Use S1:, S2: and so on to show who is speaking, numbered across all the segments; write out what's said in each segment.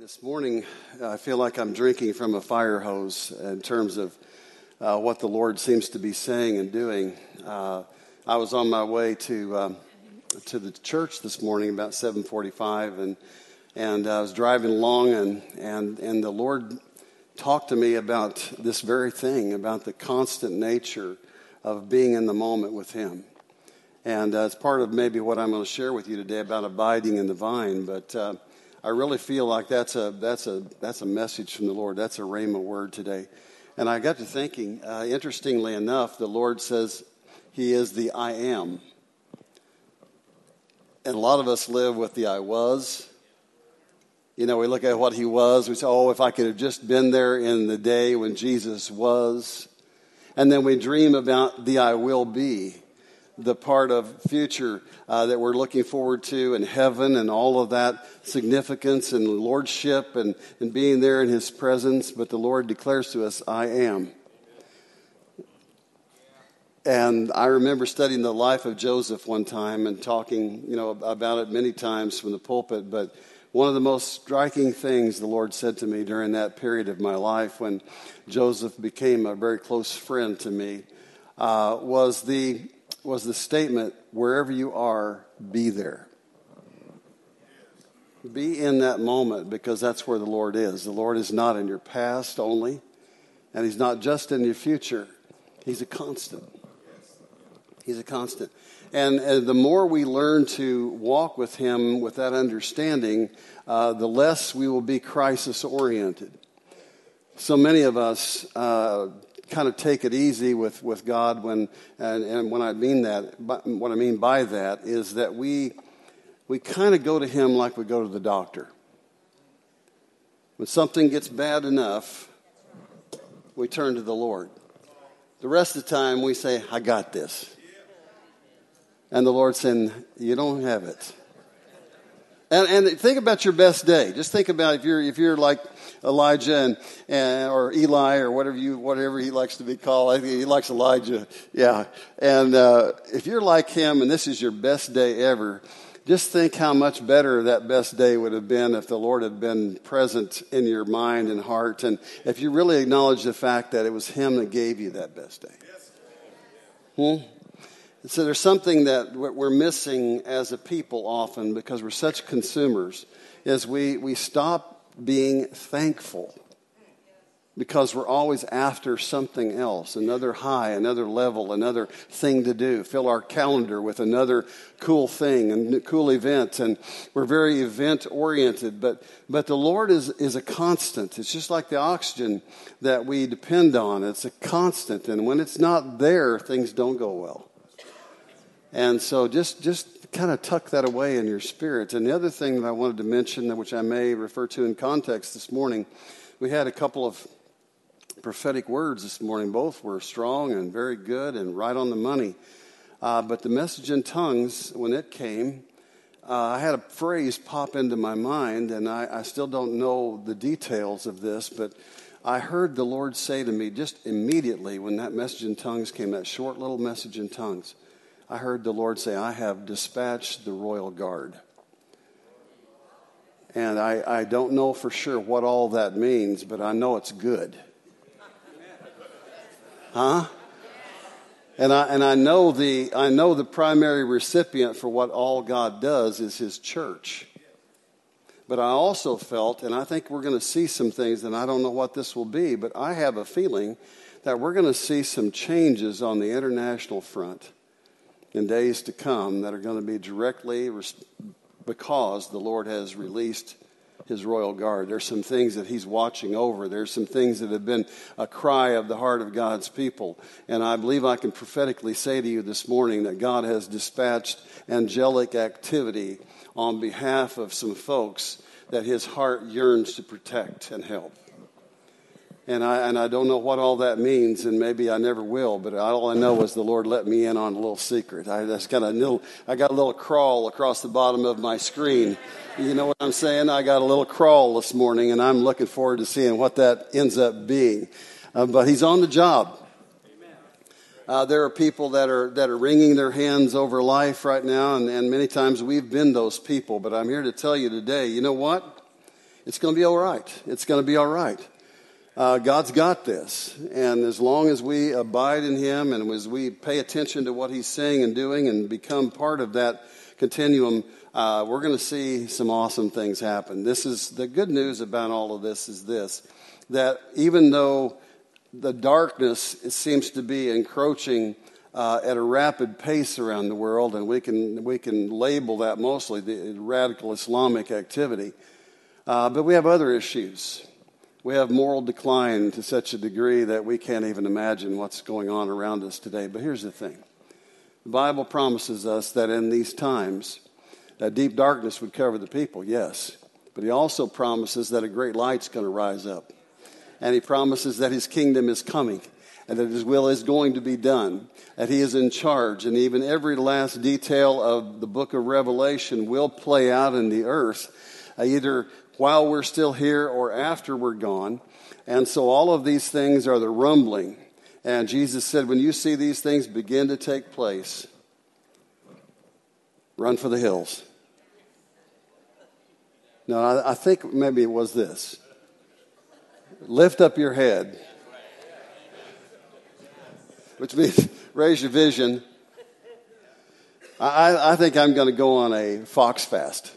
S1: This morning, I feel like I'm drinking from a fire hose in terms of what the Lord seems to be saying and doing. I was on my way to the church this morning about 7:45, and I was driving along, and the Lord talked to me about this very thing, about the constant nature of being in the moment with Him. And it's part of maybe what I'm going to share with you today about abiding in the vine, but I really feel like that's a message from the Lord. That's a rhema word today. And I got to thinking, interestingly enough, the Lord says He is the I am. And a lot of us live with the I was. You know, we look at what He was. We say, oh, if I could have just been there in the day when Jesus was. And then we dream about the I will be, the part of future that we're looking forward to in heaven and all of that significance and lordship and being there in His presence. But the Lord declares to us, I am. And I remember studying the life of Joseph one time and talking, about it many times from the pulpit. But one of the most striking things the Lord said to me during that period of my life when Joseph became a very close friend to me was the statement, wherever you are, be there. Be in that moment, because that's where the Lord is. The Lord is not in your past only, and He's not just in your future. He's a constant. He's a constant. And the more we learn to walk with Him with that understanding, the less we will be crisis-oriented. So many of us kind of take it easy with God when when I mean that, what I mean by that is that we kind of go to Him like we go to the doctor. When something gets bad enough, we turn to the Lord. The rest of the time we say, I got this. And the Lord's saying, you don't have it. And think about your best day. Just think about if you're like Elijah or Eli or whatever he likes to be called. I think he likes Elijah. Yeah. And if you're like him and this is your best day ever, just think how much better that best day would have been if the Lord had been present in your mind and heart, and if you really acknowledge the fact that it was Him that gave you that best day. So there's something that we're missing as a people often because we're such consumers, is we stop being thankful because we're always after something else, another high, another level, another thing to do. Fill our calendar with another cool thing and cool event, and we're very event-oriented. But the Lord is a constant. It's just like the oxygen that we depend on. It's a constant, and when it's not there, things don't go well. And so just kind of tuck that away in your spirit. And the other thing that I wanted to mention, which I may refer to in context this morning, we had a couple of prophetic words this morning. Both were strong and very good and right on the money. But the message in tongues, when it came, I had a phrase pop into my mind, and I still don't know the details of this, but I heard the Lord say to me just immediately when that message in tongues came, that short little message in tongues, I heard the Lord say, I have dispatched the royal guard. And I don't know for sure what all that means, but I know it's good. Huh? And I know the primary recipient for what all God does is His church. But I also felt, and I think we're going to see some things, and I don't know what this will be, but I have a feeling that we're going to see some changes on the international front in days to come that are going to be directly because the Lord has released His royal guard. There's some things that He's watching over. There's some things that have been a cry of the heart of God's people. And I believe I can prophetically say to you this morning that God has dispatched angelic activity on behalf of some folks that His heart yearns to protect and help. And I don't know what all that means, and maybe I never will, but all I know is the Lord let me in on a little secret. I got a little crawl across the bottom of my screen. You know what I'm saying? I got a little crawl this morning, and I'm looking forward to seeing what that ends up being. But He's on the job. There are people that are wringing their hands over life right now, and many times we've been those people. But I'm here to tell you today, you know what? It's going to be all right. It's going to be all right. God's got this. And as long as we abide in him and as we pay attention to what he's saying and doing and become part of that continuum, we're going to see some awesome things happen. This is the good news about all of this is this, that even though the darkness seems to be encroaching at a rapid pace around the world, and we can label that mostly the radical Islamic activity, but we have other issues. We have moral decline to such a degree that we can't even imagine what's going on around us today. But here's the thing. The Bible promises us that in these times, that deep darkness would cover the people, yes. But he also promises that a great light's going to rise up. And he promises that his kingdom is coming and that his will is going to be done, that he is in charge. And even every last detail of the book of Revelation will play out in the earth, either while we're still here or after we're gone. And so all of these things are the rumbling. And Jesus said, when you see these things begin to take place, run for the hills. No, I think maybe it was this. Lift up your head, which means raise your vision. I think I'm going to go on a fox fast.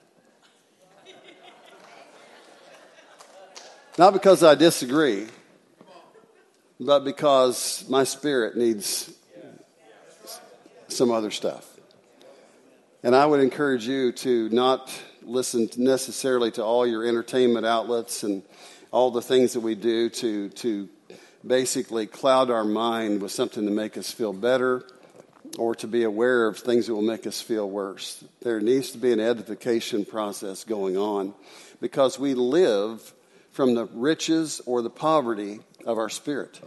S1: Not because I disagree, but because my spirit needs some other stuff. And I would encourage you to not listen necessarily to all your entertainment outlets and all the things that we do to basically cloud our mind with something to make us feel better or to be aware of things that will make us feel worse. There needs to be an edification process going on because we live from the riches or the poverty of our spirit.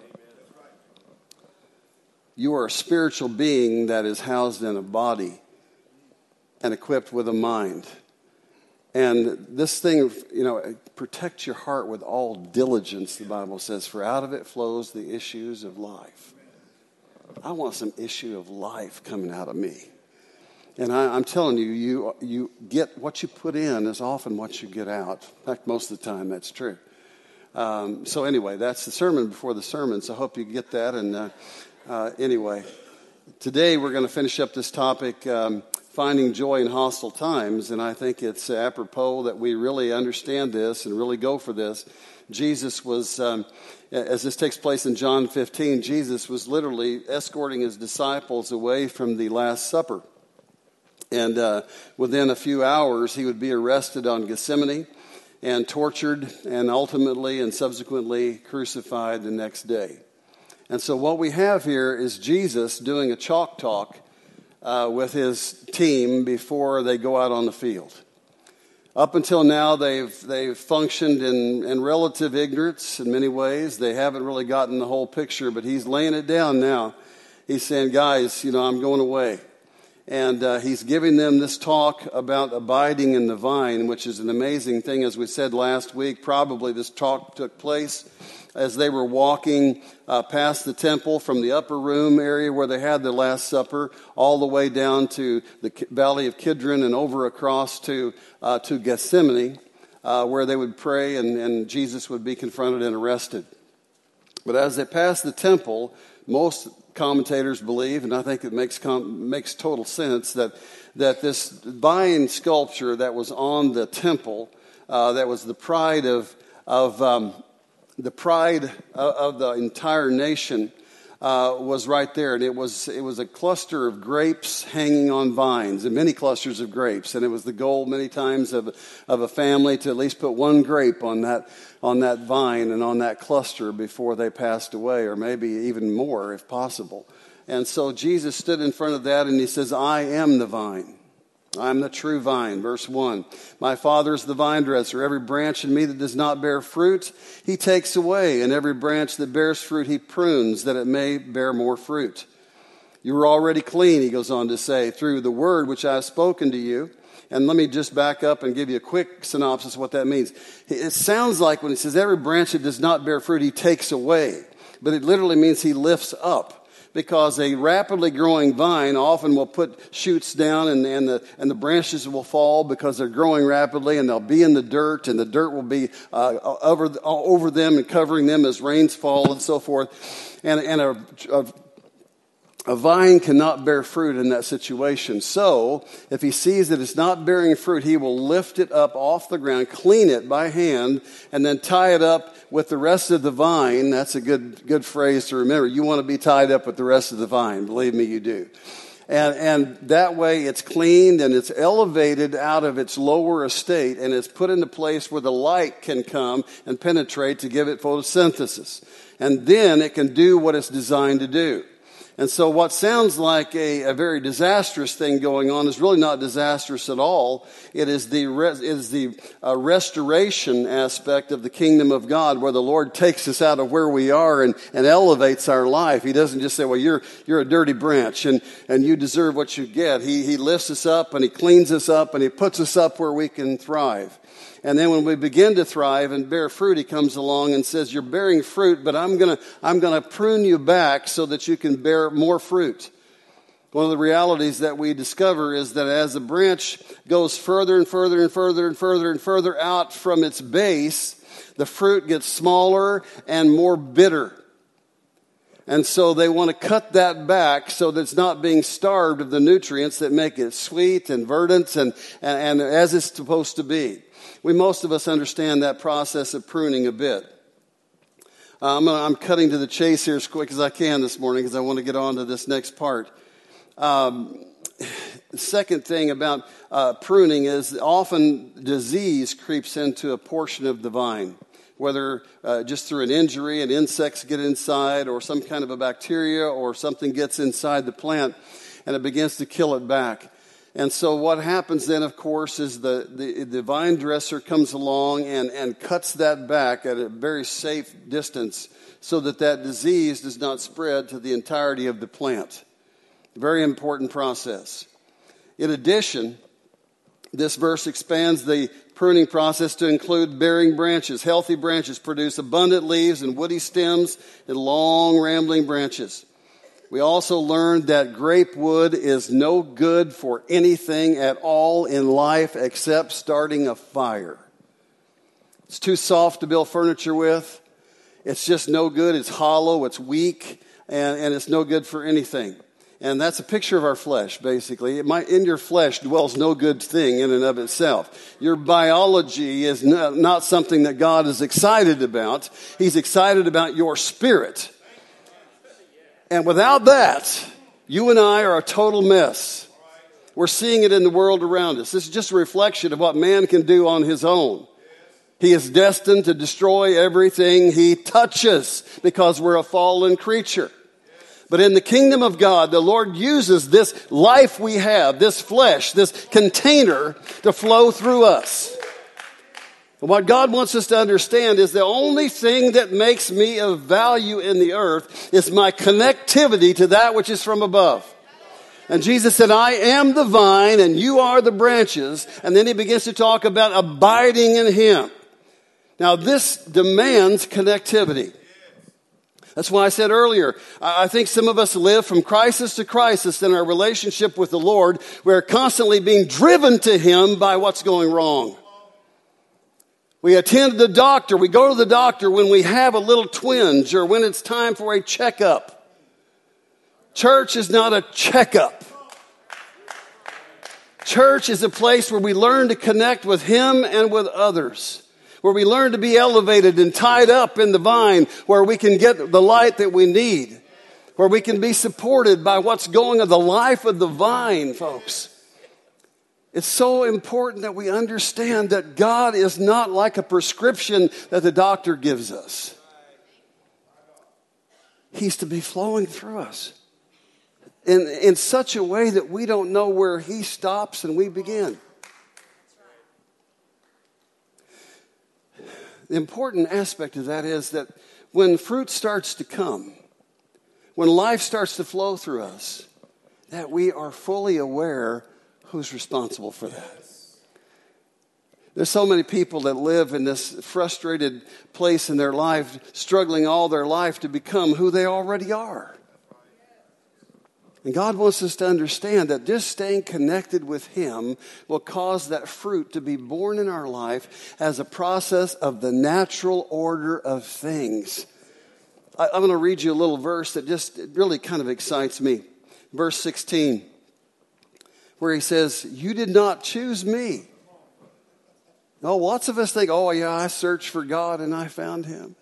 S1: You are a spiritual being that is housed in a body and equipped with a mind. And this thing, protect your heart with all diligence, the Bible says, for out of it flows the issues of life. I want some issue of life coming out of me. And I'm telling you, you get what you put in is often what you get out. In fact, most of the time that's true. So anyway, that's the sermon before the sermon, so I hope you get that. And anyway, today we're going to finish up this topic, finding joy in hostile times, and I think it's apropos that we really understand this and really go for this. Jesus was, as this takes place in John 15, Jesus was literally escorting his disciples away from the Last Supper. And within a few hours, he would be arrested on Gethsemane and tortured and ultimately and subsequently crucified the next day. And so what we have here is Jesus doing a chalk talk with his team before they go out on the field. Up until now, they've functioned in relative ignorance in many ways. They haven't really gotten the whole picture, but he's laying it down now. He's saying, guys, I'm going away. And he's giving them this talk about abiding in the vine, which is an amazing thing. As we said last week, probably this talk took place as they were walking past the temple from the upper room area where they had the Last Supper, all the way down to the Valley of Kidron and over across to Gethsemane, where they would pray and Jesus would be confronted and arrested. But as they passed the temple, most commentators believe, and I think it makes total sense, that this vine sculpture that was on the temple, that was the pride of the entire nation, was right there, and it was a cluster of grapes hanging on vines, and many clusters of grapes, and it was the goal many times of a family to at least put one grape on that vine and on that cluster before they passed away, or maybe even more if possible. And so Jesus stood in front of that and he says, I am the vine. I'm the true vine. Verse 1, my Father is the vine dresser. Every branch in me that does not bear fruit, he takes away. And every branch that bears fruit, he prunes that it may bear more fruit. You are already clean, he goes on to say, through the word which I have spoken to you. And let me just back up and give you a quick synopsis of what that means. It sounds like when he says every branch that does not bear fruit, he takes away. But it literally means he lifts up. because a rapidly growing vine often will put shoots down and the branches will fall because they're growing rapidly, and they'll be in the dirt, and the dirt will be over them and covering them as rains fall and so forth. And a vine cannot bear fruit in that situation. So if he sees that it's not bearing fruit, he will lift it up off the ground, clean it by hand, and then tie it up with the rest of the vine. That's a good phrase to remember. You want to be tied up with the rest of the vine. Believe me, you do. And that way it's cleaned and it's elevated out of its lower estate, and it's put in a place where the light can come and penetrate to give it photosynthesis. And then it can do what it's designed to do. And so what sounds like a very disastrous thing going on is really not disastrous at all. It is the restoration aspect of the kingdom of God, where the Lord takes us out of where we are and elevates our life. He doesn't just say, well, you're a dirty branch and you deserve what you get. He lifts us up and he cleans us up and he puts us up where we can thrive. And then when we begin to thrive and bear fruit, he comes along and says, you're bearing fruit, but I'm gonna prune you back so that you can bear more fruit. One of the realities that we discover is that as a branch goes further and further and further and further and further out from its base, the fruit gets smaller and more bitter. And so they want to cut that back so that it's not being starved of the nutrients that make it sweet and verdant and as it's supposed to be. Most of us understand that process of pruning a bit. I'm cutting to the chase here as quick as I can this morning because I want to get on to this next part. The second thing about pruning is often disease creeps into a portion of the vine, whether just through an injury and insects get inside, or some kind of a bacteria or something gets inside the plant and it begins to kill it back. And so what happens then, of course, is the vine dresser comes along and cuts that back at a very safe distance so that disease does not spread to the entirety of the plant. Very important process. In addition, this verse expands the pruning process to include bearing branches. Healthy branches produce abundant leaves and woody stems and long, rambling branches. We also learned that grape wood is no good for anything at all in life except starting a fire. It's too soft to build furniture with. It's just no good. It's hollow. It's weak. And it's no good for anything. And that's a picture of our flesh, basically. In your flesh dwells no good thing in and of itself. Your biology is not something that God is excited about. He's excited about your spirit. And without that, you and I are a total mess. We're seeing it in the world around us. This is just a reflection of what man can do on his own. He is destined to destroy everything he touches because we're a fallen creature. But in the kingdom of God, the Lord uses this life we have, this flesh, this container to flow through us. And what God wants us to understand is the only thing that makes me of value in the earth is my connectivity to that which is from above. And Jesus said, I am the vine and you are the branches. And then he begins to talk about abiding in him. Now this demands connectivity. That's why I said earlier, I think some of us live from crisis to crisis in our relationship with the Lord. We're constantly being driven to him by what's going wrong. We attend the doctor. We go to the doctor when we have a little twinge or when it's time for a checkup. Church is not a checkup. Church is a place where we learn to connect with him and with others, where we learn to be elevated and tied up in the vine, where we can get the light that we need, where we can be supported by what's going on, the life of the vine, folks. It's so important that we understand that God is not like a prescription that the doctor gives us. He's to be flowing through us in such a way that we don't know where he stops and we begin. The important aspect of that is that when fruit starts to come, when life starts to flow through us, that we are fully aware who's responsible for that. There's so many people that live in this frustrated place in their life, struggling all their life to become who they already are. And God wants us to understand that just staying connected with Him will cause that fruit to be born in our life as a process of the natural order of things. I'm going to read you a little verse that just really kind of excites me. Verse 16, where he says, "You did not choose me." Oh, lots of us think, oh yeah, I searched for God and I found Him.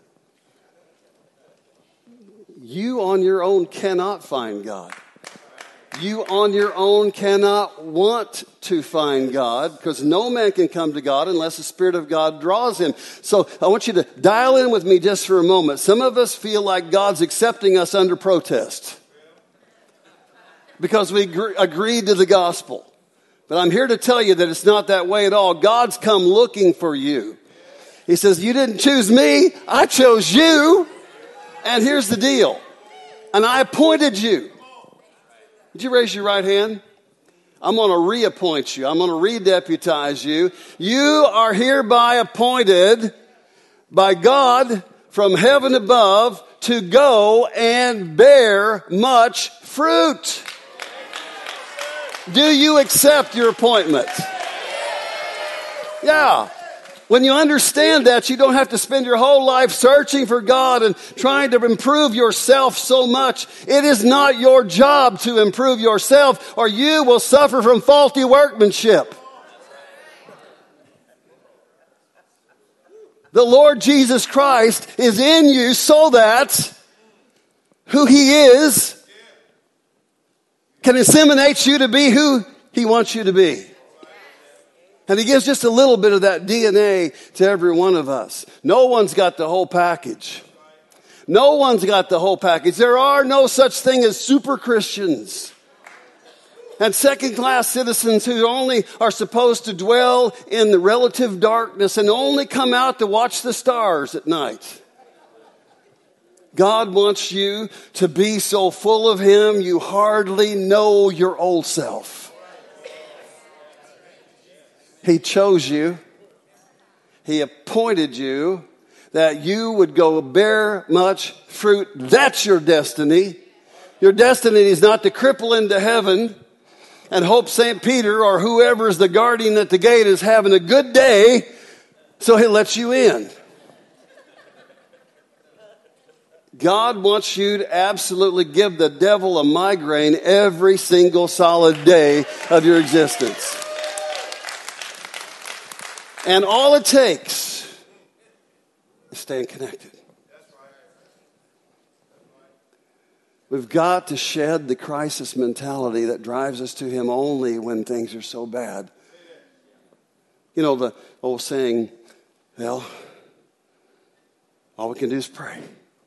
S1: You on your own cannot find God. You on your own cannot want to find God, because no man can come to God unless the Spirit of God draws him. So I want you to dial in with me just for a moment. Some of us feel like God's accepting us under protest because we agreed to the gospel. But I'm here to tell you that it's not that way at all. God's come looking for you. He says, you didn't choose me, I chose you. And here's the deal. And I appointed you. Would you raise your right hand? I'm going to reappoint you. I'm going to redeputize you. You are hereby appointed by God from heaven above to go and bear much fruit. Do you accept your appointment? Yeah. When you understand that, you don't have to spend your whole life searching for God and trying to improve yourself so much. It is not your job to improve yourself, or you will suffer from faulty workmanship. The Lord Jesus Christ is in you so that who He is can inseminate you to be who He wants you to be. And He gives just a little bit of that DNA to every one of us. No one's got the whole package. No one's got the whole package. There are no such thing as super Christians and second-class citizens who only are supposed to dwell in the relative darkness and only come out to watch the stars at night. God wants you to be so full of Him you hardly know your old self. He chose you. He appointed you that you would go bear much fruit. That's your destiny. Your destiny is not to cripple into heaven and hope St. Peter or whoever is the guardian at the gate is having a good day, so he'll let you in. God wants you to absolutely give the devil a migraine every single solid day of your existence. And all it takes is staying connected. We've got to shed the crisis mentality that drives us to Him only when things are so bad. You know the old saying, well, all we can do is pray.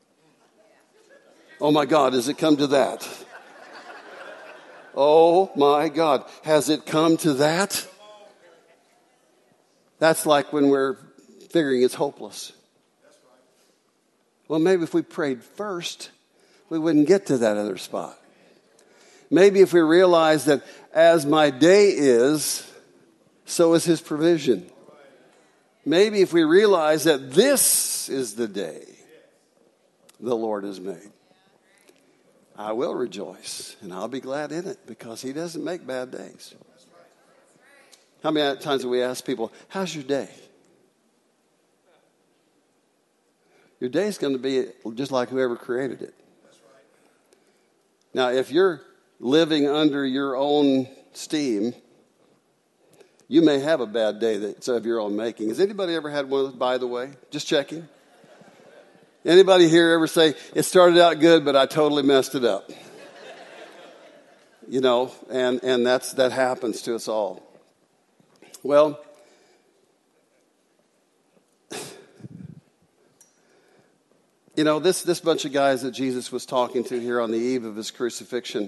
S1: Oh my God, has it come to that? Oh my God, has it come to that? That's like when we're figuring it's hopeless. Well, maybe if we prayed first, we wouldn't get to that other spot. Maybe if we realize that as my day is, so is His provision. Maybe if we realize that this is the day the Lord has made, I will rejoice and I'll be glad in it, because He doesn't make bad days. How many times have we asked people, how's your day? Your day is going to be just like whoever created it. Now, if you're living under your own steam, you may have a bad day that's of your own making. Has anybody ever had one of those, by the way? Just checking. Anybody here ever say, it started out good, but I totally messed it up? You know, and that happens to us all. Well, you know, this bunch of guys that Jesus was talking to here on the eve of His crucifixion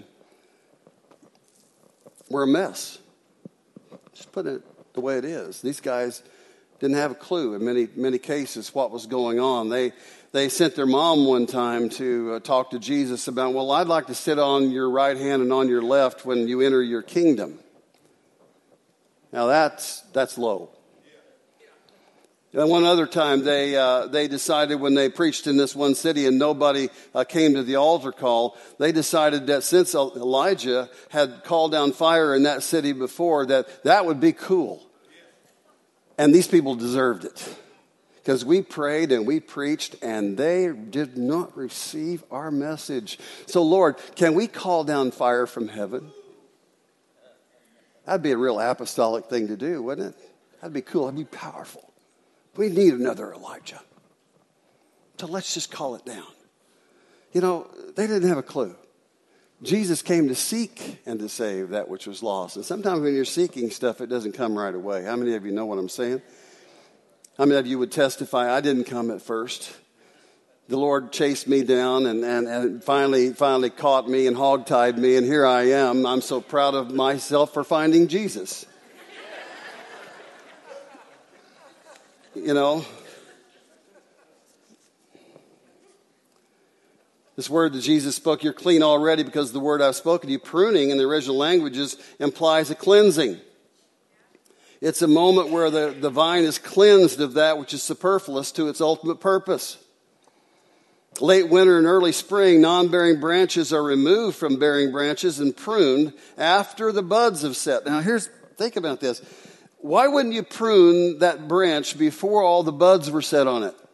S1: were a mess. Just put it the way it is. These guys didn't have a clue in many cases what was going on. They sent their mom one time to talk to Jesus about, well, I'd like to sit on your right hand and on your left when you enter your kingdom. Now that's low. And one other time, they decided when they preached in this one city and nobody came to the altar call, they decided that since Elijah had called down fire in that city before, that would be cool. And these people deserved it. Because we prayed and we preached and they did not receive our message. So Lord, can we call down fire from heaven? That'd be a real apostolic thing to do, wouldn't it? That'd be cool. That'd be powerful. We need another Elijah. So let's just call it down. You know, they didn't have a clue. Jesus came to seek and to save that which was lost. And sometimes when you're seeking stuff, it doesn't come right away. How many of you know what I'm saying? How many of you would testify, I didn't come at first. The Lord chased me down and finally caught me and hogtied me, and here I am. I'm so proud of myself for finding Jesus. You know, this word that Jesus spoke, you're clean already because the word I've spoken to you. Pruning in the original languages implies a cleansing. It's a moment where the vine is cleansed of that which is superfluous to its ultimate purpose. Late winter and early spring, non-bearing branches are removed from bearing branches and pruned after the buds have set. Now think about this. Why wouldn't you prune that branch before all the buds were set on it?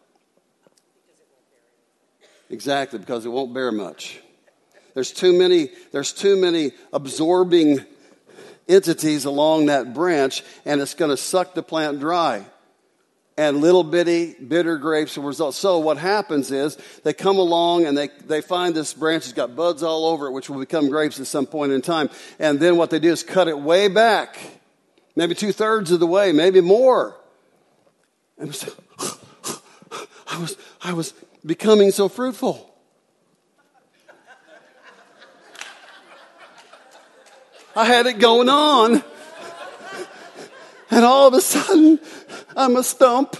S1: Exactly, because it won't bear much. There's too many absorbing entities along that branch, and it's going to suck the plant dry. And little bitty bitter grapes will result. So what happens is they come along and they find this branch has got buds all over it, which will become grapes at some point in time. And then what they do is cut it way back. Maybe 2/3 of the way, maybe more. And so, I was becoming so fruitful. I had it going on. And all of a sudden, I'm a stump.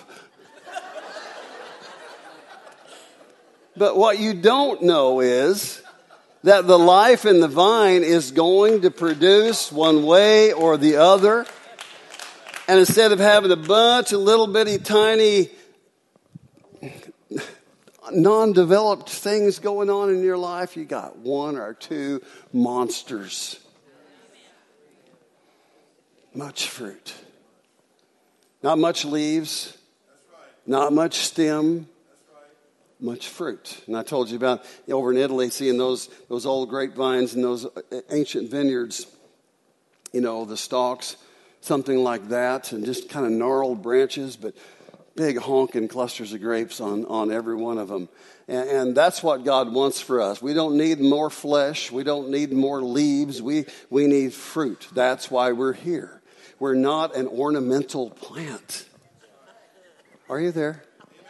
S1: But what you don't know is that the life in the vine is going to produce one way or the other. And instead of having a bunch of little bitty tiny non-developed things going on in your life, you got one or two monsters. Much fruit. Not much leaves. Not much stem. Much fruit. And I told you about over in Italy seeing those old grapevines and those ancient vineyards, you know, the stalks, something like that, and just kind of gnarled branches, but big honking clusters of grapes on every one of them. And that's what God wants for us. We don't need more flesh. We don't need more leaves. We need fruit. That's why we're here. We're not an ornamental plant. Are you there?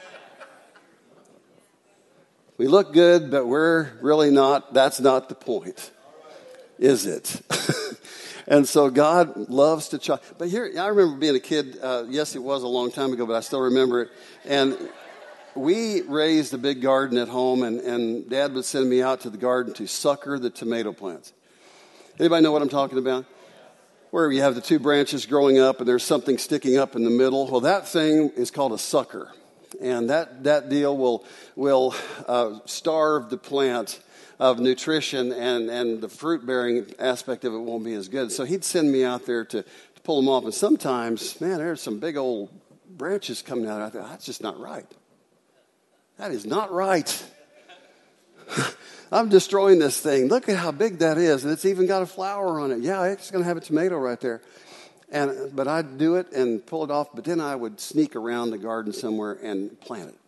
S1: We look good, but we're really not. That's not the point, is it? And so God loves to try. But here, I remember being a kid. Yes, it was a long time ago, but I still remember it. And we raised a big garden at home, and Dad would send me out to the garden to sucker the tomato plants. Anybody know what I'm talking about? Where you have the two branches growing up, and there's something sticking up in the middle. Well, that thing is called a sucker. And that deal will starve the plant of nutrition, and the fruit-bearing aspect of it won't be as good. So he'd send me out there to pull them off. And sometimes, man, there's some big old branches coming out. I thought, that's just not right. That is not right. I'm destroying this thing. Look at how big that is. And it's even got a flower on it. Yeah, it's going to have a tomato right there. But I'd do it and pull it off. But then I would sneak around the garden somewhere and plant it.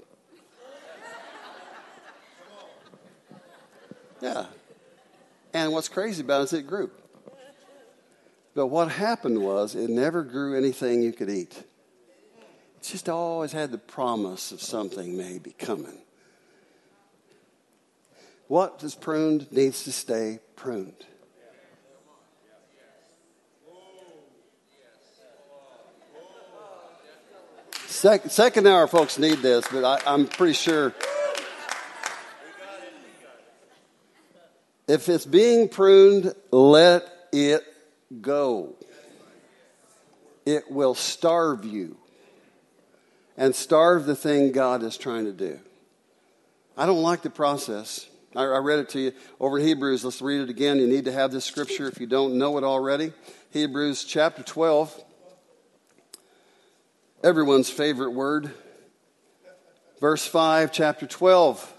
S1: Yeah. And what's crazy about it is it grew. But what happened was it never grew anything you could eat. It just always had the promise of something maybe coming. What is pruned needs to stay pruned. Second hour folks need this, but I'm pretty sure if it's being pruned, let it go. It will starve you. and starve the thing God is trying to do. I don't like the process. I read it to you over in Hebrews. Let's read it again. You need to have this scripture if you don't know it already. Hebrews chapter 12. Everyone's favorite word. Verse 5, chapter 12.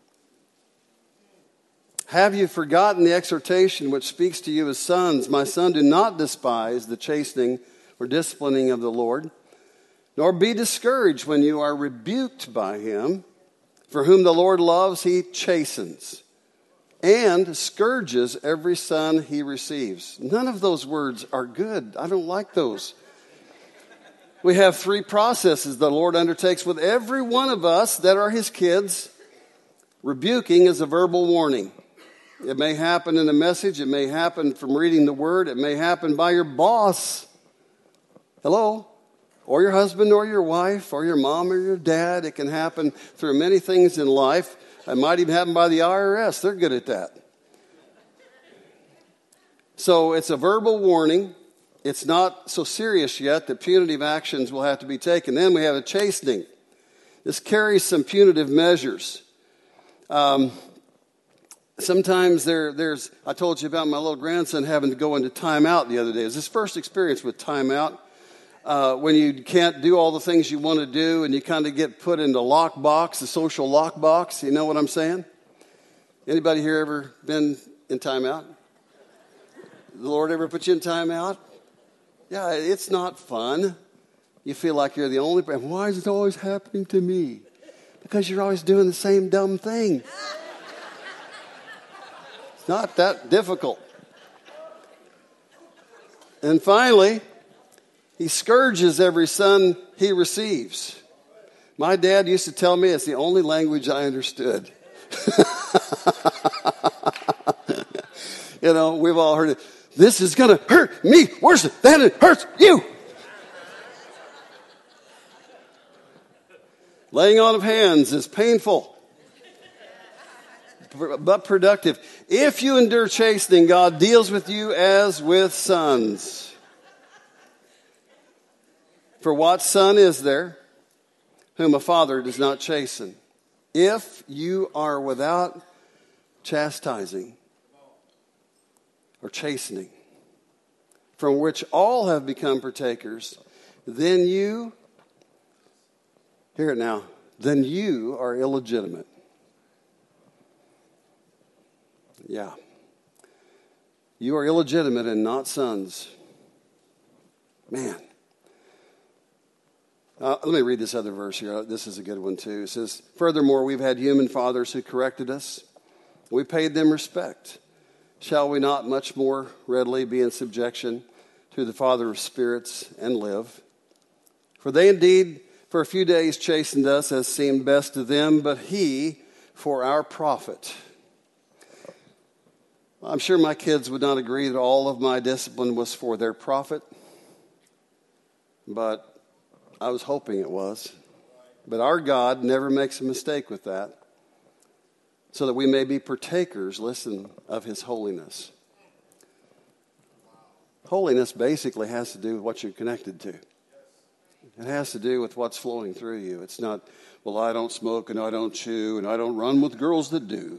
S1: Have you forgotten the exhortation which speaks to you as sons? My son, do not despise the chastening or disciplining of the Lord, nor be discouraged when you are rebuked by him. For whom the Lord loves, he chastens and scourges every son he receives. None of those words are good. I don't like those. We have three processes the Lord undertakes with every one of us that are his kids. Rebuking is a verbal warning. It may happen in a message. It may happen from reading the word. It may happen by your boss. Hello? Or your husband or your wife or your mom or your dad. It can happen through many things in life. It might even happen by the IRS. They're good at that. So it's a verbal warning. It's not so serious yet that punitive actions will have to be taken. Then we have a chastening. This carries some punitive measures. Sometimes I told you about my little grandson having to go into timeout the other day. It was his first experience with timeout. When you can't do all the things you want to do and you kind of get put in the lockbox, the social lockbox. You know what I'm saying? Anybody here ever been in timeout? The Lord ever put you in timeout? Yeah, it's not fun. You feel like you're the only person. Why is it always happening to me? Because you're always doing the same dumb thing. It's not that difficult. And finally, he scourges every son he receives. My dad used to tell me it's the only language I understood. You know, we've all heard it. This is going to hurt me worse than it hurts you. Laying on of hands is painful, but productive. If you endure chastening, God deals with you as with sons. For what son is there whom a father does not chasten? If you are without chastising or chastening, from which all have become partakers, then you, hear it now, then you are illegitimate. Yeah. You are illegitimate and not sons. Man. Let me read this other verse here. This is a good one too. It says, furthermore, we've had human fathers who corrected us. We paid them respect. Shall we not much more readily be in subjection to the Father of spirits and live? For they indeed for a few days chastened us as seemed best to them, but he for our profit. I'm sure my kids would not agree that all of my discipline was for their profit, but I was hoping it was. But our God never makes a mistake with that, so that we may be partakers, listen, of his holiness. Holiness basically has to do with what you're connected to. It has to do with what's flowing through you. It's not, well, I don't smoke and I don't chew and I don't run with girls that do.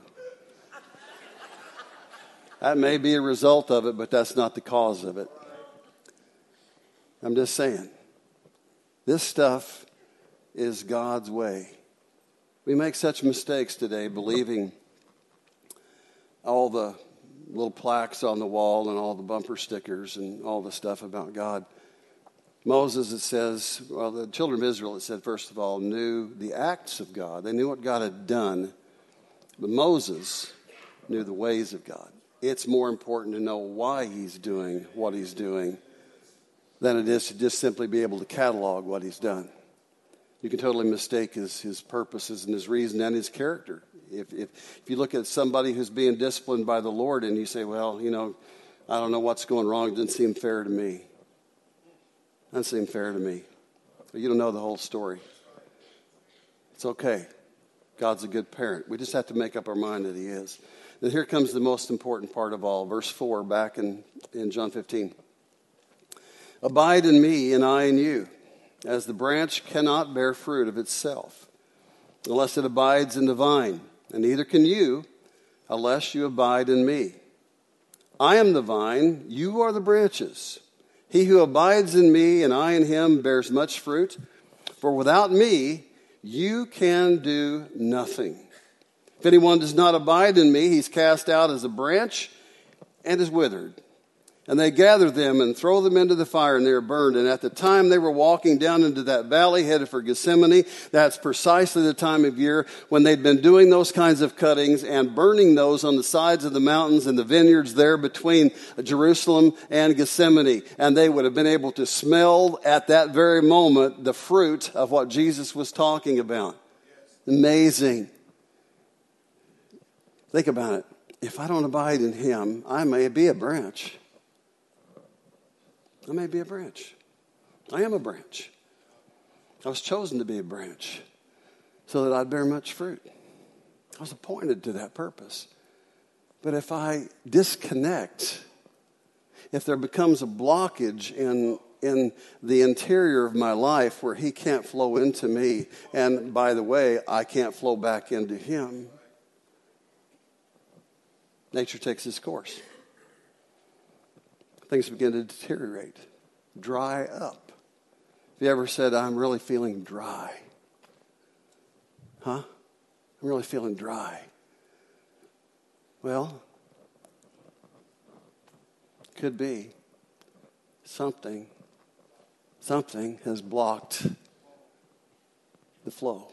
S1: That may be a result of it, but that's not the cause of it. I'm just saying, this stuff is God's way. We make such mistakes today believing all the little plaques on the wall and all the bumper stickers and all the stuff about God. Moses, it says, well, the children of Israel, it said, first of all, knew the acts of God. They knew what God had done. But Moses knew the ways of God. It's more important to know why he's doing what he's doing than it is to just simply be able to catalog what he's done. You can totally mistake his purposes and his reason and his character. If you look at somebody who's being disciplined by the Lord and you say, well, you know, I don't know what's going wrong. It doesn't seem fair to me. It doesn't seem fair to me. But you don't know the whole story. It's okay. God's a good parent. We just have to make up our mind that he is. Then here comes the most important part of all. Verse 4 back in John 15. Abide in me and I in you. as the branch cannot bear fruit of itself, unless it abides in the vine, and neither can you, unless you abide in me. I am the vine, you are the branches. He who abides in me and I in him bears much fruit, for without me you can do nothing. If anyone does not abide in me, he's cast out as a branch and is withered. And they gather them and throw them into the fire, and they are burned. And at the time they were walking down into that valley headed for Gethsemane, that's precisely the time of year when they'd been doing those kinds of cuttings and burning those on the sides of the mountains and the vineyards there between Jerusalem and Gethsemane. And they would have been able to smell at that very moment the fruit of what Jesus was talking about. Amazing. Think about it. If I don't abide in him, I may be a branch. I may be a branch. I am a branch. I was chosen to be a branch so that I'd bear much fruit. I was appointed to that purpose. But if I disconnect, if there becomes a blockage in the interior of my life where he can't flow into me, and by the way, I can't flow back into him, nature takes its course. Things begin to deteriorate, dry up. Have you ever said, I'm really feeling dry? Huh? I'm really feeling dry. Well, could be something has blocked the flow.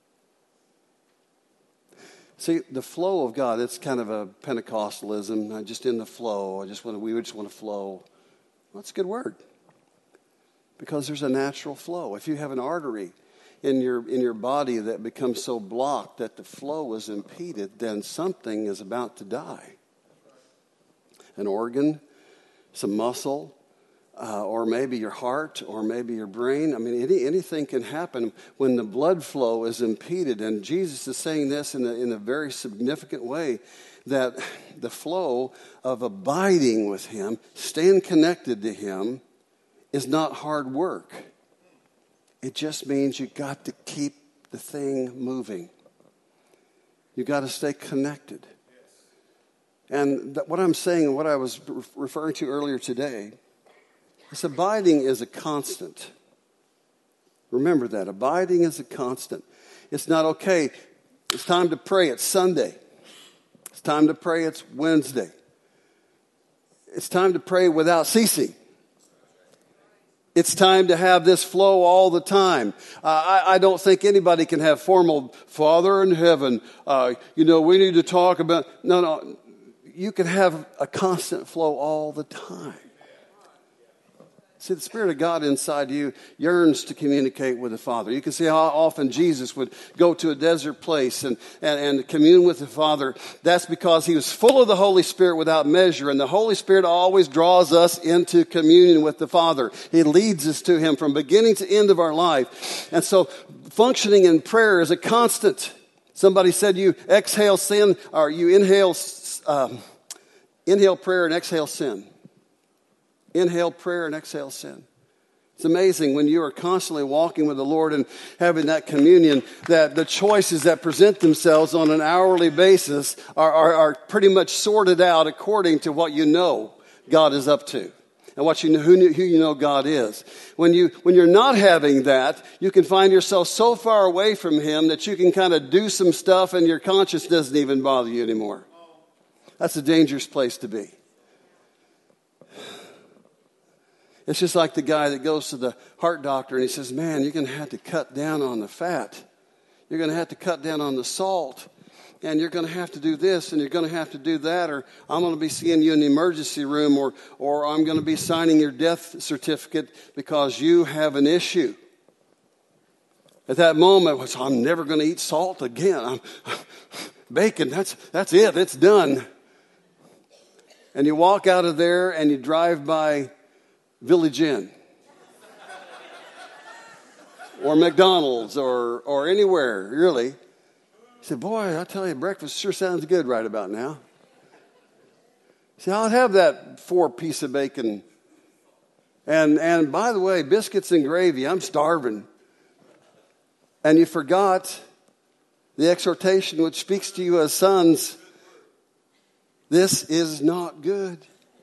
S1: See, the flow of God, it's kind of a Pentecostalism. I'm just in the flow. We just want to flow. Well, that's a good word. Because there's a natural flow. If you have an artery in your body that becomes so blocked that the flow is impeded, then something is about to die. An organ, some muscle, or maybe your heart, or maybe your brain. I mean, anything can happen when the blood flow is impeded. And Jesus is saying this in a very significant way, that the flow of abiding with him, staying connected to him, is not hard work. It just means you got to keep the thing moving. You got to stay connected. And what I'm saying, and what I was referring to earlier today, this abiding is a constant. Remember that. Abiding is a constant. It's not okay. It's time to pray. It's Sunday. It's time to pray. It's Wednesday. It's time to pray without ceasing. It's time to have this flow all the time. I don't think anybody can have formal Father in heaven. We need to talk about. No. You can have a constant flow all the time. See, the Spirit of God inside you yearns to communicate with the Father. You can see how often Jesus would go to a desert place and commune with the Father. That's because he was full of the Holy Spirit without measure. And the Holy Spirit always draws us into communion with the Father. He leads us to him from beginning to end of our life. And so functioning in prayer is a constant. Somebody said you exhale sin, or you inhale prayer and exhale sin. Inhale prayer and exhale sin. It's amazing when you are constantly walking with the Lord and having that communion, that the choices that present themselves on an hourly basis are pretty much sorted out according to what you know God is up to and what who you know God is. When you're not having that, you can find yourself so far away from him that you can kind of do some stuff and your conscience doesn't even bother you anymore. That's a dangerous place to be. It's just like the guy that goes to the heart doctor and he says, man, you're going to have to cut down on the fat. You're going to have to cut down on the salt. And you're going to have to do this and you're going to have to do that. Or I'm going to be seeing you in the emergency room. Or I'm going to be signing your death certificate because you have an issue. At that moment, I'm never going to eat salt again. Bacon, that's it. It's done. And you walk out of there and you drive by Village Inn or McDonald's or anywhere, really. He said, boy, I tell you, breakfast sure sounds good right about now. See, I'll have that 4-piece of bacon And by the way, biscuits and gravy, I'm starving. And you forgot the exhortation which speaks to you as sons. This is not good.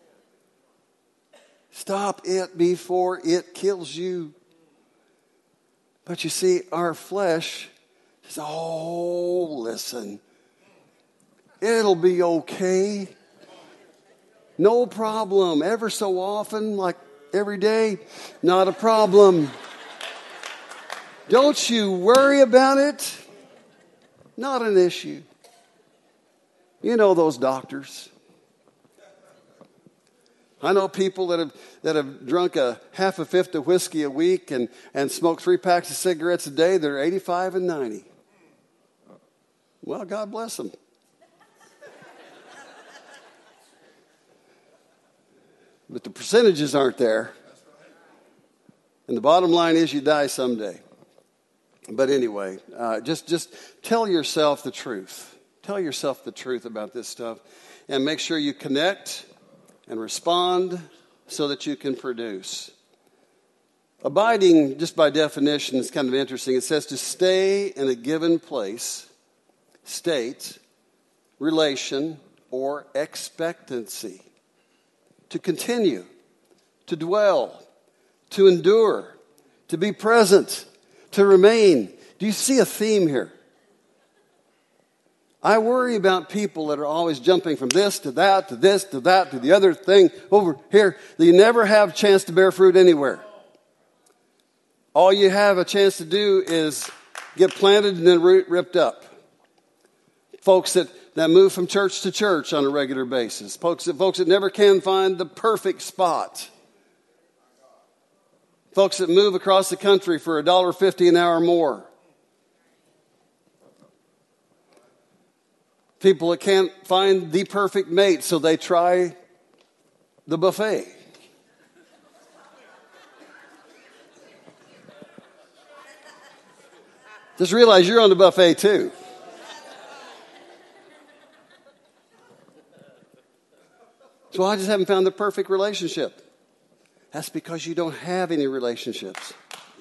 S1: Stop it before it kills you. But you see, our flesh says, oh, listen, it'll be okay. No problem. Ever so often, like every day, not a problem. Don't you worry about it. Not an issue. You know those doctors. I know people that have drunk half a fifth of whiskey a week and smoked 3 packs of cigarettes a day. They're 85 and 90. Well, God bless them. But the percentages aren't there. And the bottom line is you die someday. But anyway, just tell yourself the truth. Tell yourself the truth about this stuff. And make sure you connect and respond so that you can produce. Abiding, just by definition, is kind of interesting. It says to stay in a given place, state, relation, or expectancy. To continue, to dwell, to endure, to be present, to remain. Do you see a theme here? I worry about people that are always jumping from this to that, to this, to that, to the other thing over here, that you never have a chance to bear fruit anywhere. All you have a chance to do is get planted and then ripped up. Folks that move from church to church on a regular basis. Folks that never can find the perfect spot. Folks that move across the country for $1.50 an hour more. People that can't find the perfect mate, so they try the buffet. Just realize you're on the buffet too. So I just haven't found the perfect relationship. That's because you don't have any relationships.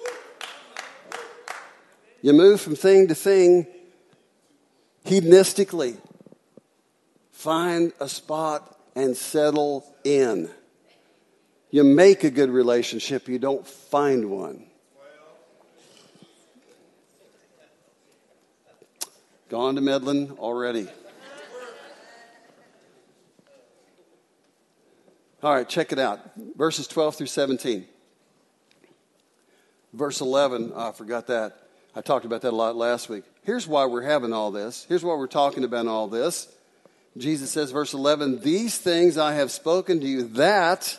S1: You move from thing to thing hedonistically. Find a spot and settle in. You make a good relationship, you don't find one. Gone to Medlin already. All right, check it out. Verses 12 through 17. Verse 11, I forgot that. I talked about that a lot last week. Here's why we're having all this. Here's why we're talking about all this. Jesus says, verse 11, these things I have spoken to you that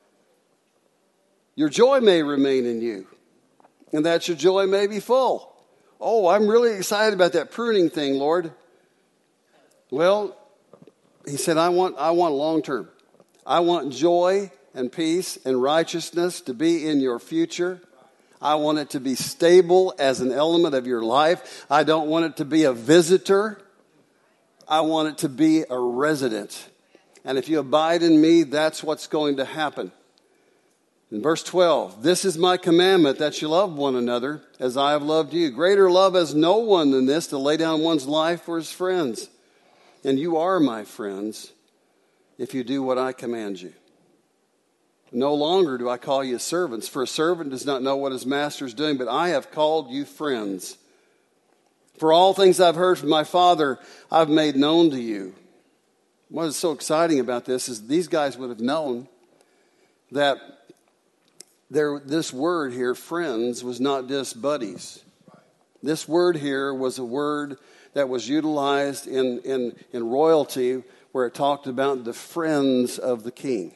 S1: your joy may remain in you and that your joy may be full. Oh, I'm really excited about that pruning thing, Lord. Well, he said, I want long term. I want joy and peace and righteousness to be in your future. I want it to be stable as an element of your life. I don't want it to be a visitor. I want it to be a resident. And if you abide in me, that's what's going to happen. In verse 12, this is my commandment, that you love one another as I have loved you. Greater love has no one than this, to lay down one's life for his friends. And you are my friends if you do what I command you. No longer do I call you servants, for a servant does not know what his master is doing, but I have called you friends. For all things I've heard from my Father, I've made known to you. What is so exciting about this is these guys would have known that this word here, friends, was not just buddies. This word here was a word that was utilized in royalty, where it talked about the friends of the king.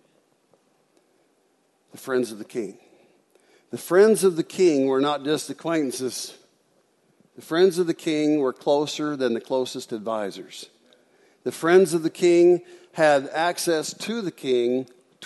S1: The friends of the king. The friends of the king were not just acquaintances. The friends of the king were closer than the closest advisors. The friends of the king had access to the king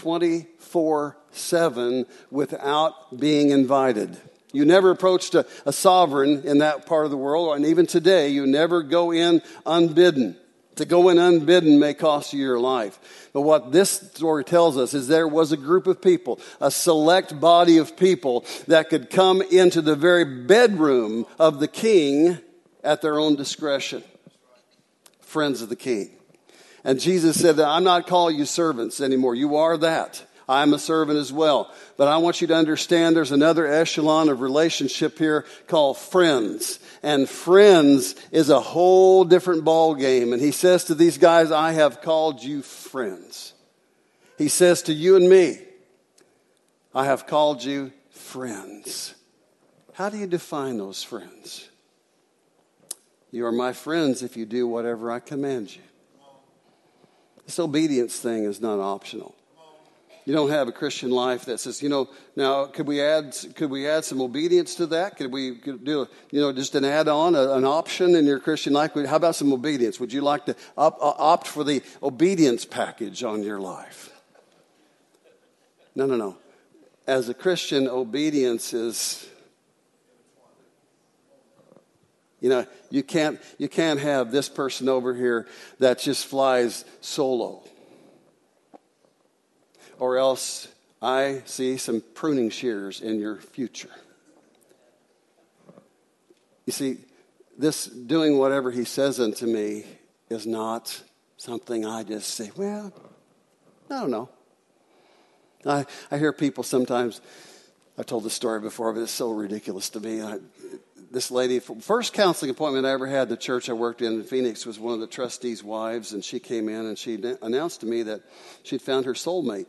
S1: 24/7 without being invited. You never approached a sovereign in that part of the world, and even today, you never go in unbidden. To go in unbidden may cost you your life. But what this story tells us is there was a group of people, a select body of people that could come into the very bedroom of the king at their own discretion. Friends of the king. And Jesus said that I'm not calling you servants anymore. You are that. I'm a servant as well. But I want you to understand there's another echelon of relationship here called friends. And friends is a whole different ball game. And he says to these guys, I have called you friends. He says to you and me, I have called you friends. How do you define those friends? You are my friends if you do whatever I command you. This obedience thing is not optional. You don't have a Christian life that says, now could we add some obedience to that? Could we do, just an add-on, an option in your Christian life? How about some obedience? Would you like to opt for the obedience package on your life? No. As a Christian, obedience is, you can't have this person over here that just flies solo. Or else I see some pruning shears in your future. You see, this doing whatever he says unto me is not something I just say, well, I don't know. I hear people sometimes, I've told this story before, but it's so ridiculous to me. This lady, first counseling appointment I ever had at the church I worked in Phoenix was one of the trustees' wives, and she came in and she announced to me that she'd found her soulmate.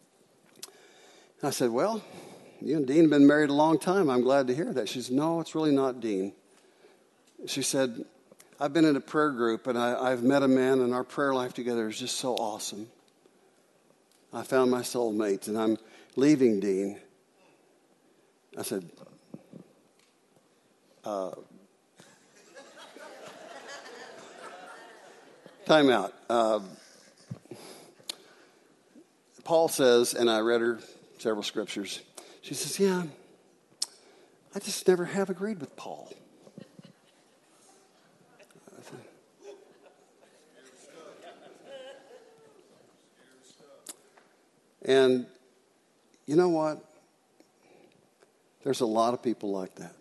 S1: I said, well, you and Dean have been married a long time. I'm glad to hear that. She said, no, it's really not Dean. She said, I've been in a prayer group, and I've met a man, and our prayer life together is just so awesome. I found my soulmate, and I'm leaving Dean. I said, time out. Paul says, and I read her several scriptures. She says, yeah, I just never have agreed with Paul. And you know what? There's a lot of people like that.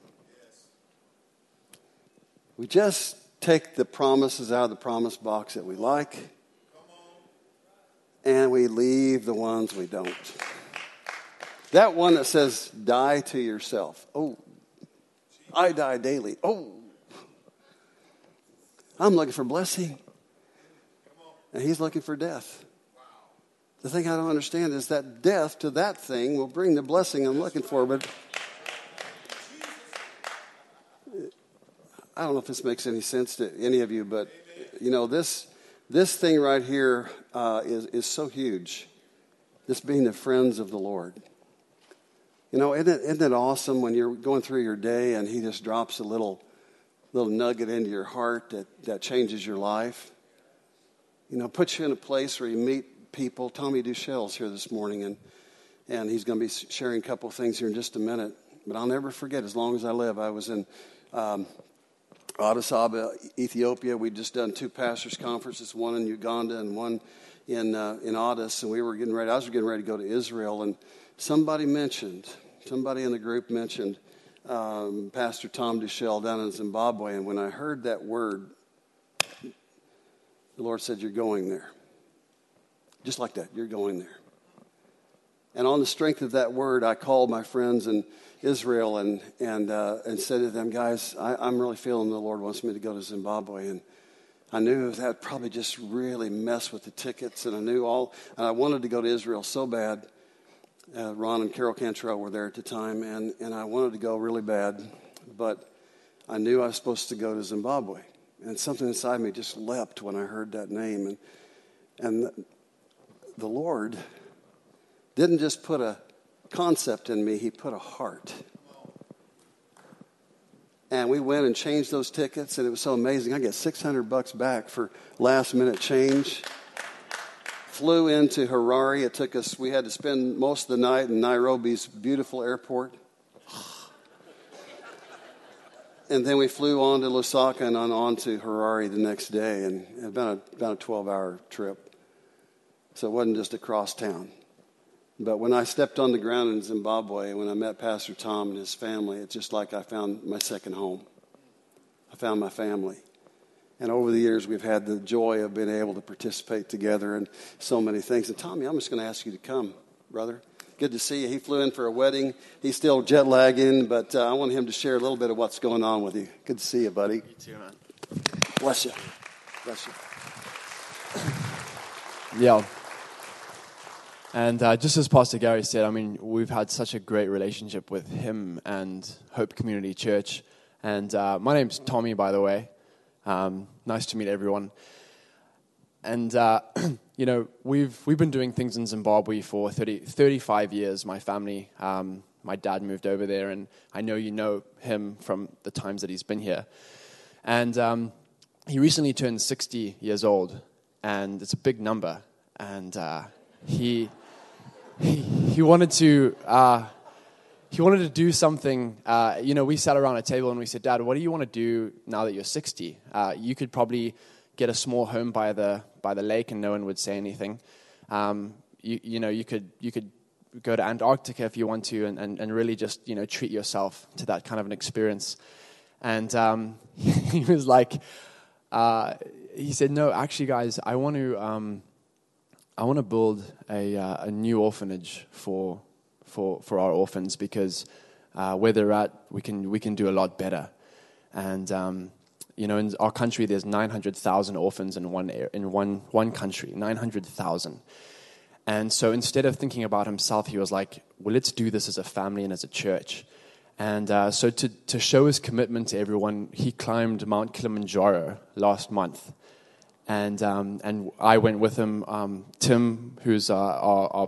S1: We just take the promises out of the promise box that we like, and we leave the ones we don't. That one that says, die to yourself. Oh, I die daily. Oh, I'm looking for blessing. And he's looking for death. The thing I don't understand is that death to that thing will bring the blessing I'm looking for. But I don't know if this makes any sense to any of you, but this thing right here is so huge. This being the friends of the Lord. Isn't it awesome when you're going through your day and he just drops a little nugget into your heart that changes your life? Puts you in a place where you meet people. Tommy Duchel's here this morning, and he's going to be sharing a couple of things here in just a minute. But I'll never forget, as long as I live, I was in Addis Ababa, Ethiopia. We'd just done 2 pastors' conferences, one in Uganda and one in Addis, and I was getting ready to go to Israel, and somebody in the group mentioned Pastor Tom Duchel down in Zimbabwe, and when I heard that word, the Lord said, you're going there. Just like that, you're going there. And on the strength of that word, I called my friends in Israel and said to them, guys, I'm really feeling the Lord wants me to go to Zimbabwe. And I knew that would probably just really mess with the tickets. And I wanted to go to Israel so bad. Ron and Carol Cantrell were there at the time, and I wanted to go really bad. But I knew I was supposed to go to Zimbabwe. And something inside me just leapt when I heard that name. And the Lord didn't just put a concept in me, he put a heart. And we went and changed those tickets, and it was so amazing. I get $600 back for last minute change. Flew into Harare. We had to spend most of the night in Nairobi's beautiful airport. And then we flew on to Lusaka and on to Harare the next day, and about a 12-hour trip. So it wasn't just across town. But when I stepped on the ground in Zimbabwe, when I met Pastor Tom and his family, it's just like I found my second home. I found my family. And over the years, we've had the joy of being able to participate together in so many things. And Tommy, I'm just going to ask you to come, brother. Good to see you. He flew in for a wedding. He's still jet lagging, but I want him to share a little bit of what's going on with you. Good to see you, buddy.
S2: You too, man.
S1: Bless you. Bless you.
S2: Yeah. And just as Pastor Gary said, I mean, we've had such a great relationship with him and Hope Community Church. And my name's Tommy, by the way. Nice to meet everyone. And, you know, we've been doing things in Zimbabwe for 35 years, my family. My dad moved over there, and I know you know him from the times that he's been here. And he recently turned 60 years old, and it's a big number. And he wanted to do something. You know, we sat around a table and we said, Dad, what do you want to do now that you're 60? You could probably get a small home by the lake and no one would say anything. You could go to Antarctica if you want to and really just, you know, treat yourself to that kind of an experience. And he was like, he said, no, actually, guys, I want to build a new orphanage for our orphans because where they're at, we can do a lot better. And you know, in our country, there's 900,000 orphans in one country, 900,000. And so instead of thinking about himself, he was like, well, let's do this as a family and as a church. And so to show his commitment to everyone, he climbed Mount Kilimanjaro last month. And I went with him. Tim, who's our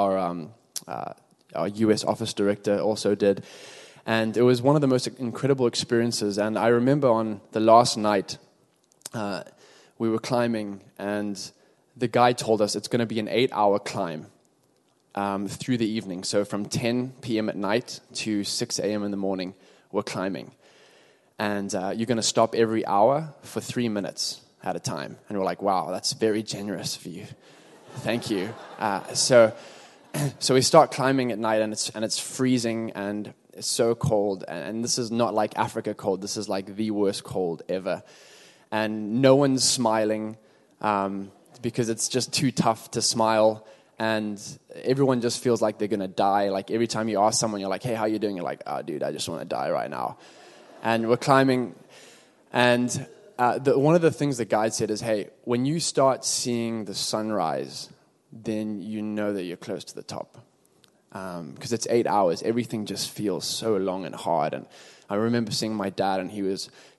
S2: U.S. office director, also did. And it was one of the most incredible experiences. And I remember on the last night, we were climbing, and the guide told us it's going to be an 8-hour climb through the evening. So from 10 p.m. at night to 6 a.m. in the morning, we're climbing. And you're going to stop every hour for 3 minutes at a time. And we're like, wow, that's very generous of you. Thank you. So we start climbing at night, and it's freezing, and it's so cold. And this is not like Africa cold. This is like the worst cold ever. And no one's smiling because it's just too tough to smile. And everyone just feels like they're going to die. Like every time you ask someone, you're like, hey, how you doing? You're like, oh, dude, I just want to die right now. And we're climbing, and one of the things the guide said is, hey, when you start seeing the sunrise, then you know that you're close to the top. Because it's 8 hours. Everything just feels so long and hard. And I remember seeing my dad, and he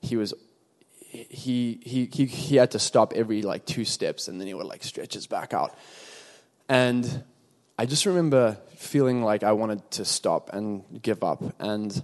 S2: had to stop every like 2 steps, and then he would like stretch his back out. And I just remember feeling like I wanted to stop and give up. And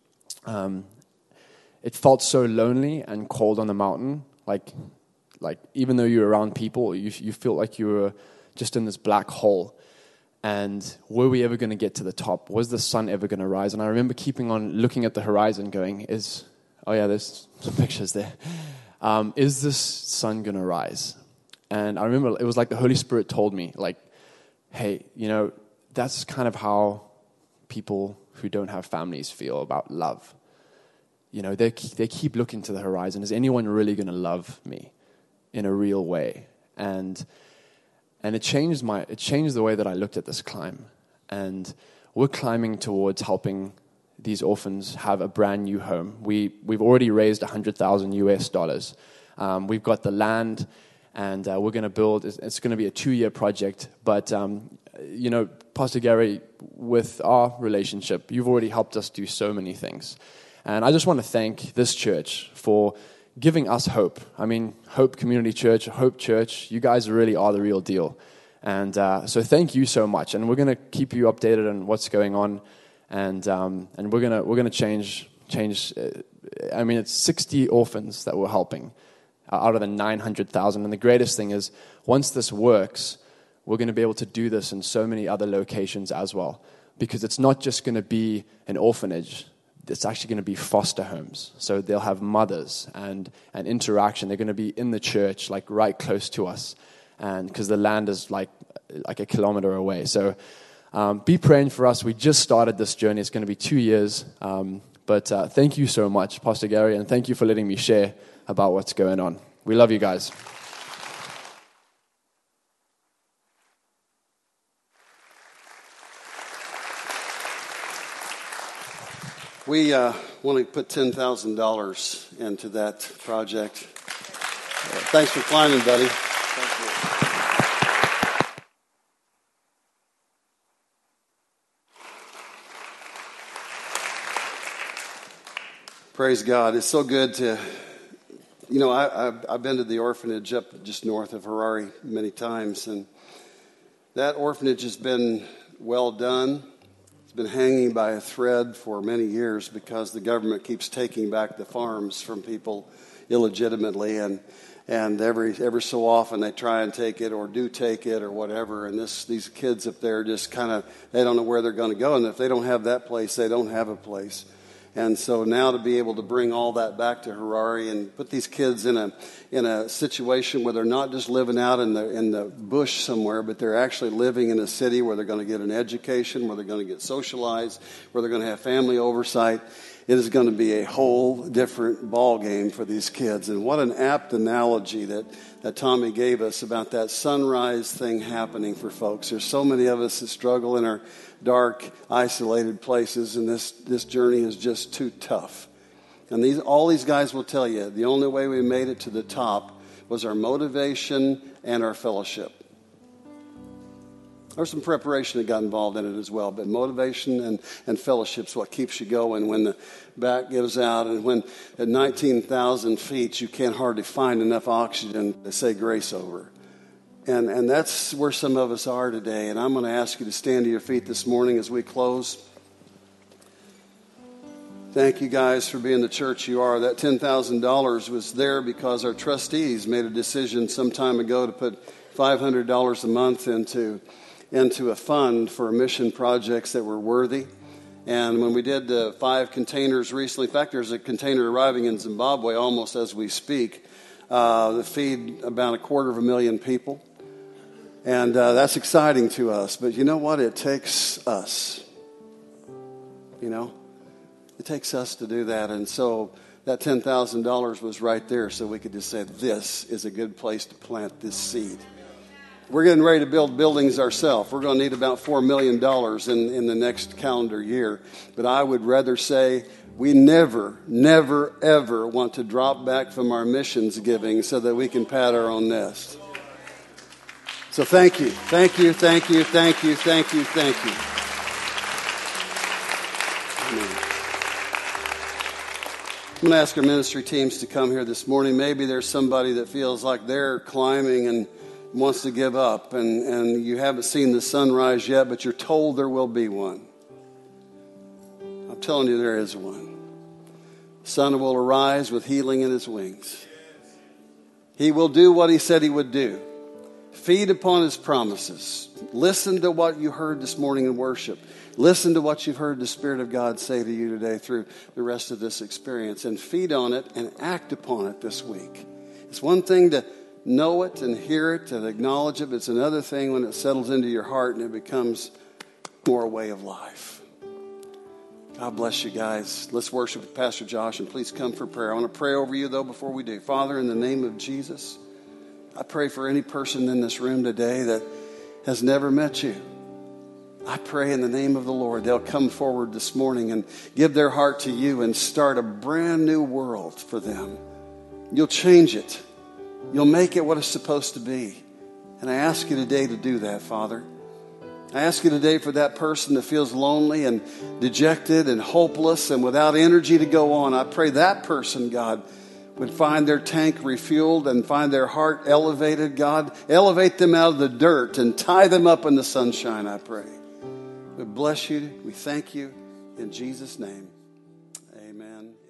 S2: it felt so lonely and cold on the mountain. Like even though you're around people, you feel like you were just in this black hole. And were we ever going to get to the top? Was the sun ever going to rise? And I remember keeping on looking at the horizon going, there's some pictures there. Is this sun going to rise? And I remember it was like the Holy Spirit told me, like, hey, you know, that's kind of how people who don't have families feel about love. You know, they keep looking to the horizon. Is anyone really going to love me in a real way? And it changed the way that I looked at this climb. And we're climbing towards helping these orphans have a brand new home. We've already raised $100,000 US. We've got the land, and we're going to build. It's going to be a 2-year project. But you know, Pastor Gary, with our relationship, you've already helped us do so many things. And I just want to thank this church for giving us hope. I mean, Hope Community Church, Hope Church, you guys really are the real deal. And so thank you so much. And we're going to keep you updated on what's going on. And we're going to change. I mean, it's 60 orphans that we're helping out of the 900,000. And the greatest thing is, once this works, we're going to be able to do this in so many other locations as well. Because it's not just going to be an orphanage. it's actually going to be foster homes. So they'll have mothers and interaction. They're going to be in the church, like right close to us, and because the land is like a kilometer away. So be praying for us. We just started this journey. It's going to be 2 years. But thank you so much, Pastor Gary, and thank you for letting me share about what's going on. We love you guys.
S1: We want to put $10,000 into that project. Thanks for climbing, buddy. Thank you. Praise God. It's so good to, I've been to the orphanage up just north of Harare many times, and that orphanage has been well done. It's been hanging by a thread for many years because the government keeps taking back the farms from people illegitimately, and every so often they try and take it or do take it or whatever, and these kids up there just kind of, they don't know where they're going to go, and if they don't have that place, they don't have a place. And so now to be able to bring all that back to Harare and put these kids in a situation where they're not just living out in the bush somewhere, but they're actually living in a city where they're going to get an education, where they're going to get socialized, where they're going to have family oversight. It is going to be a whole different ball game for these kids. And what an apt analogy that Tommy gave us about that sunrise thing happening for folks. There's so many of us that struggle in our dark, isolated places, and this journey is just too tough. And all these guys will tell you, the only way we made it to the top was our motivation and our fellowship. There's some preparation that got involved in it as well, but motivation and fellowship is what keeps you going when the back gives out, and when at 19,000 feet you can't hardly find enough oxygen to say grace over. And that's where some of us are today. And I'm going to ask you to stand to your feet this morning as we close. Thank you guys for being the church you are. That $10,000 was there because our trustees made a decision some time ago to put $500 a month into a fund for mission projects that were worthy. And when we did the 5 containers recently, in fact, there's a container arriving in Zimbabwe almost as we speak, that feed about 250,000 people. And that's exciting to us. But you know what? It takes us. It takes us to do that. And so that $10,000 was right there so we could just say, this is a good place to plant this seed. We're getting ready to build buildings ourselves. We're going to need about $4 million in the next calendar year. But I would rather say we never, ever want to drop back from our missions giving so that we can pat our own nest. So thank you. Thank you, thank you, thank you, thank you, thank you. Amen. I'm going to ask our ministry teams to come here this morning. Maybe there's somebody that feels like they're climbing and wants to give up, and you haven't seen the sunrise yet, but you're told there will be one. I'm telling you, there is one. The sun will arise with healing in his wings. He will do what he said he would do. Feed upon his promises. Listen to what you heard this morning in worship. Listen to what you've heard the Spirit of God say to you today through the rest of this experience, and feed on it and act upon it this week. It's one thing to know it and hear it and acknowledge it, but it's another thing when it settles into your heart and it becomes more a way of life. God bless you guys. Let's worship with Pastor Josh, and please come for prayer. I want to pray over you, though, before we do. Father, in the name of Jesus, I pray for any person in this room today that has never met you. I pray in the name of the Lord, they'll come forward this morning and give their heart to you and start a brand new world for them. You'll change it. You'll make it what it's supposed to be. And I ask you today to do that, Father. I ask you today for that person that feels lonely and dejected and hopeless and without energy to go on. I pray that person, God, would find their tank refueled and find their heart elevated. God, elevate them out of the dirt and tie them up in the sunshine, I pray. We bless you. We thank you. In Jesus' name, amen.